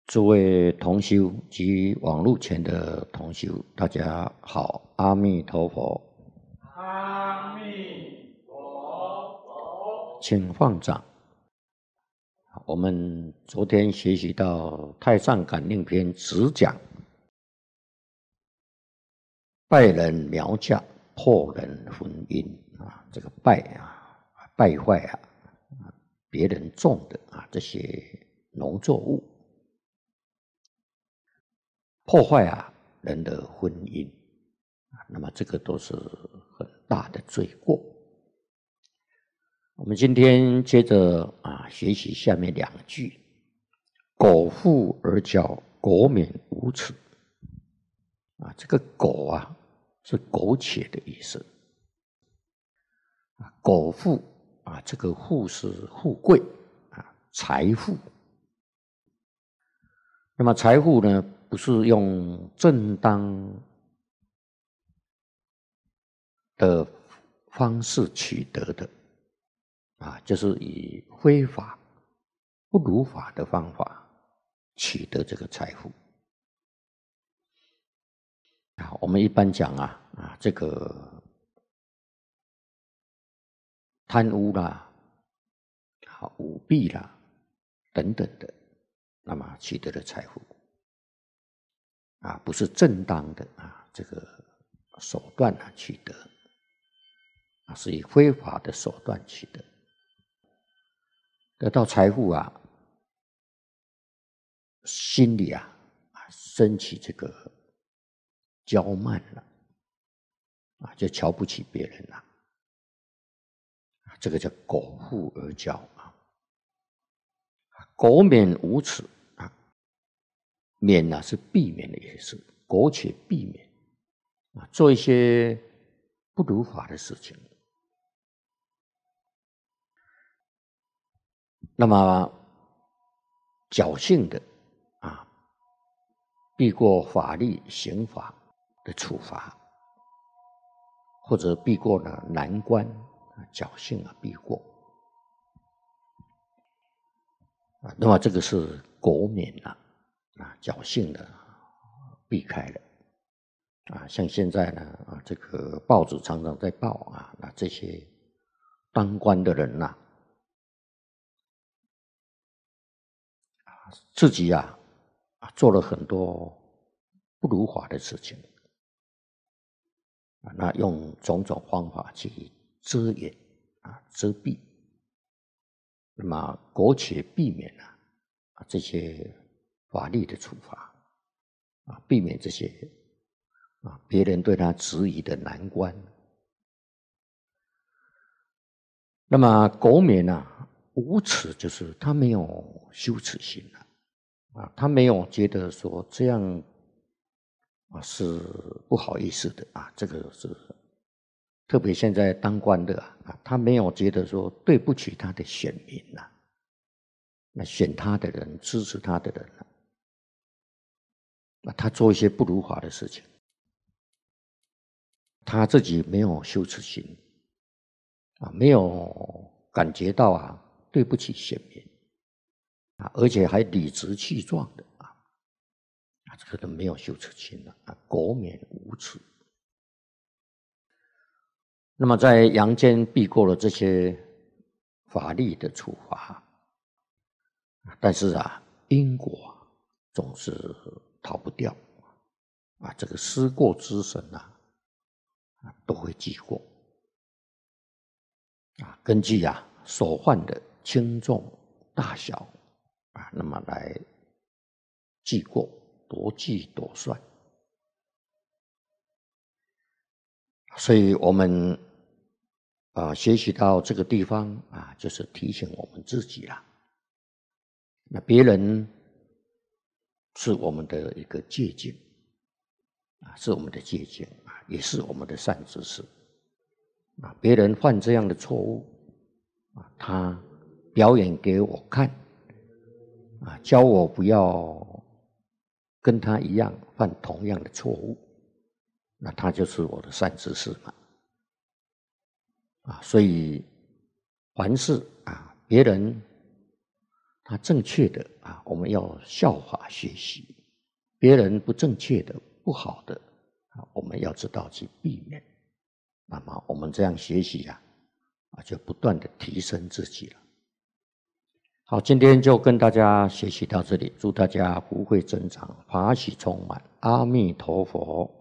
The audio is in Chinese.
诸位同修及网络前的同修，大家好，阿弥陀佛。 阿弥陀佛。 请放掌。我们昨天学习到《太上感应篇》只讲败人苗嫁，破人婚姻啊，这个败坏别人种的这些农作物，破坏人的婚姻，那么这个都是很大的罪过。我们今天接着学习下面两句：苟富而骄，苟免无耻。这个苟是苟且的意思。苟富这个富是富贵财富。那么财富呢，不是用正当的方式取得的就是以非法不如法的方法取得这个财富。我们一般讲这个贪污啦舞弊啦等等的，那么取得的财富不是正当的这个手段取得是以非法的手段取得。得到财富心里升起这个骄慢了就瞧不起别人了这个叫苟富而骄苟免无耻免是避免的意思，苟且避免做一些不如法的事情。那么侥幸的避过法律刑法的处罚，或者避过了难关，侥幸避过那么这个是苟免侥幸的避开了像现在呢这个报纸常常在报那这些当官的人自己做了很多不如法的事情那用种种方法去遮掩遮蔽，那么苟且避免这些法律的处罚避免这些别人对他质疑的难关。那么苟免无耻，就是他没有羞耻心他没有觉得说这样是不好意思的这个是特别现在当官的他没有觉得说对不起他的选民那选他的人支持他的人他做一些不如法的事情，他自己没有羞耻心没有感觉到对不起选民而且还理直气壮的这个都没有羞耻心苟免无耻。那么在阳间避过了这些法律的处罚，但是因果总是逃不掉这个思过之神都会记过根据所犯的轻重大小那么来记过，多记多算。所以我们学习到这个地方就是提醒我们自己那别人是我们的一个借鉴是我们的借鉴也是我们的善知识别人犯这样的错误他表演给我看教我不要跟他一样犯同样的错误，那他就是我的善知识所以凡事别人他正确的我们要效法学习，别人不正确的、不好的我们要知道去避免。那么我们这样学习就不断的提升自己了。好，今天就跟大家学习到这里，祝大家福慧增长，法喜充满，阿弥陀佛。